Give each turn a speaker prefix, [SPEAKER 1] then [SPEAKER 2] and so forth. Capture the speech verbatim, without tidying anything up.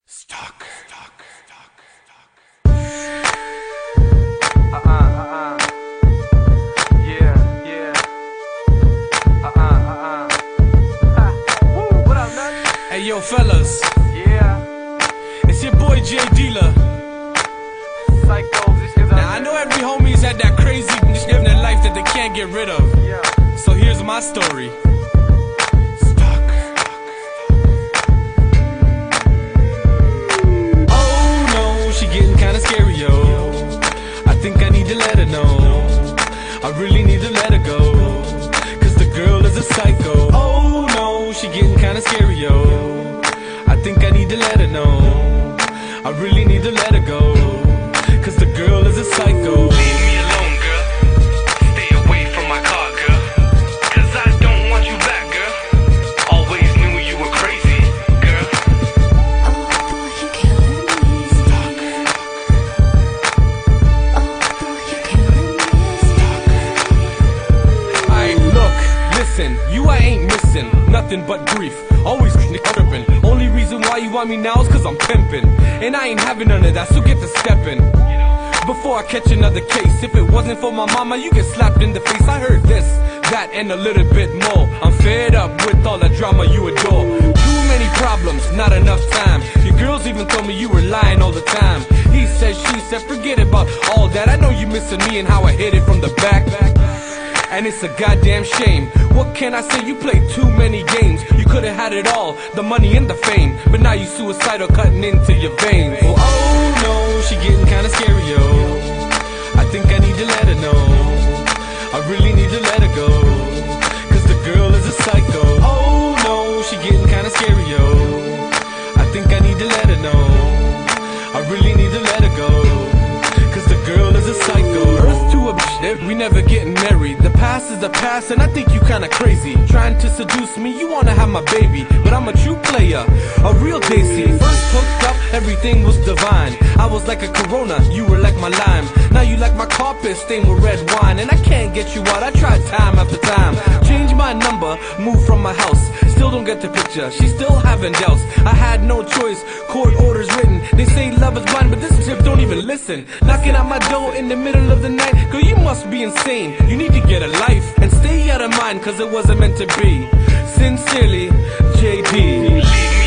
[SPEAKER 1] Stuck. Stuck. Stuck. Stuck.
[SPEAKER 2] Uh-uh, uh-uh. Yeah, yeah. Uh-uh, uh-uh. Ha. Woo, what up, nuts?
[SPEAKER 1] Hey, yo, fellas.
[SPEAKER 2] Yeah.
[SPEAKER 1] It's your boy J Dealer.
[SPEAKER 2] Psychos, this is
[SPEAKER 1] Now, I know every homie's had that crazy shit in their life that they can't get rid of.
[SPEAKER 2] Yeah.
[SPEAKER 1] So here's my story. I really need to let her go, cause the girl is a psycho. Oh no, she getting kinda scary, yo. I think I need to let her know. I really need to let her go, cause the girl is a psycho.
[SPEAKER 3] Leave me alone, girl. Stay away from my car, girl. Cause I don't want you back, girl. Always knew you were crazy, girl.
[SPEAKER 4] Oh boy, you're killing me. Oh boy, you're killing me.
[SPEAKER 1] Look, listen, you I ain't missing nothing but grief. Always tripping. Only reason why you want me now is cause I'm pimping. And I ain't having none of that, so get to stepping. Before I catch another case, if it wasn't for my mama, you get slapped in the face. I heard this, that, and a little bit more. I'm fed up with all the drama you adore. Too many problems, not enough time. Your girls even told me you were lying all the time. He said, she said, forget about all that. I know you missing me and how I hit it from the back. And it's a goddamn shame. What can I say? You played too many games. You could've had it all, the money and the fame, but now you suicidal, cutting into your veins. Well, oh no, she getting kinda scary, yo. I think I need to let her know. I really need to let her go, cause the girl is a psycho. Oh no, she getting kinda scary, yo. I think I need to let her know. I really need to let her go, cause the girl is a psycho. Earth to a bitch, we never getting married. The past is the past, and I think you kinda crazy. Trying to seduce me, you wanna have my baby, but I'm a true player, a real Daisy. First hooked up, everything was divine. I was like a Corona, you were like my lime. Now you like my carpet stained with red wine, and I can't get you out, I tried time after time. Change my number, move from my house, still don't get the picture, she's still having doubts. I had no choice, court orders written. They say love is blind, but this tip don't even listen. Knocking at my door in the middle of the night, girl, you must be insane. You need to get a life and stay out of mind, cause it wasn't meant to be. Sincerely, J D.